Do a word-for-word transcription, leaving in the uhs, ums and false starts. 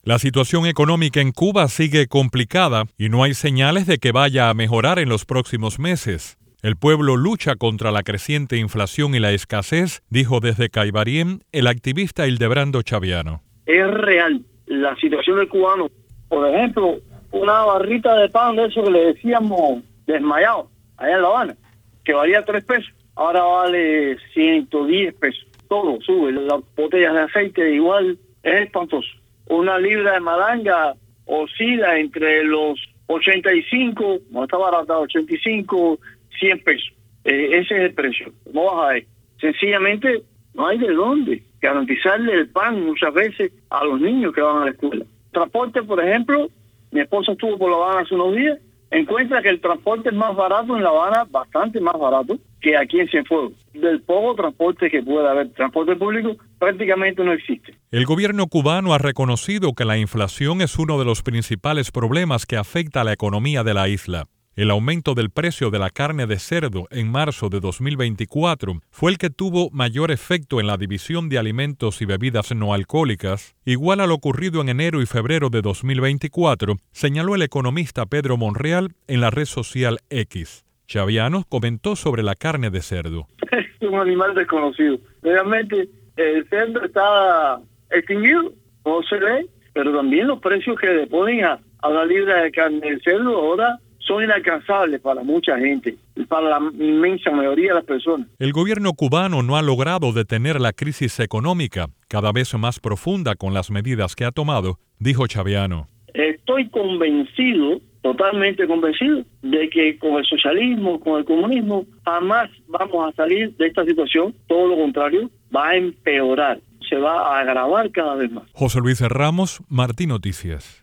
La situación económica en Cuba sigue complicada y no hay señales de que vaya a mejorar en los próximos meses. El pueblo lucha contra la creciente inflación y la escasez, dijo desde Caibariem el activista Hildebrando Chaviano. Es real la situación del cubano. Por ejemplo, una barrita de pan de eso que le decíamos desmayado, allá en La Habana, que valía tres pesos, ahora vale ciento diez pesos. Todo sube, las botellas de aceite igual, es espantoso. Una libra de malanga oscila entre los ochenta y cinco, no está barata, ochenta y cinco, cien pesos. Eh, ese es el precio, no baja ahí. Sencillamente no hay de dónde garantizarle el pan muchas veces a los niños que van a la escuela. Transporte, por ejemplo, mi esposa estuvo por La Habana hace unos días, encuentra que el transporte es más barato en La Habana, bastante más barato que aquí en Cienfuegos. Del poco transporte que pueda haber, transporte público prácticamente no existe. El gobierno cubano ha reconocido que la inflación es uno de los principales problemas que afecta a la economía de la isla. El aumento del precio de la carne de cerdo en marzo de dos mil veinticuatro fue el que tuvo mayor efecto en la división de alimentos y bebidas no alcohólicas, igual a lo ocurrido en enero y febrero de dos mil veinticuatro, señaló el economista Pedro Monreal en la red social X. Chaviano comentó sobre la carne de cerdo. Es un animal desconocido. Realmente el cerdo está extinguido, no se ve, pero también los precios que le ponen a, a la libra de carne de cerdo ahora son inalcanzables para mucha gente, para la inmensa mayoría de las personas. El gobierno cubano no ha logrado detener la crisis económica, cada vez más profunda con las medidas que ha tomado, dijo Chaviano. Estoy convencido, totalmente convencido, de que con el socialismo, con el comunismo, jamás vamos a salir de esta situación. Todo lo contrario, va a empeorar, se va a agravar cada vez más. José Luis Ramos, Martín Noticias.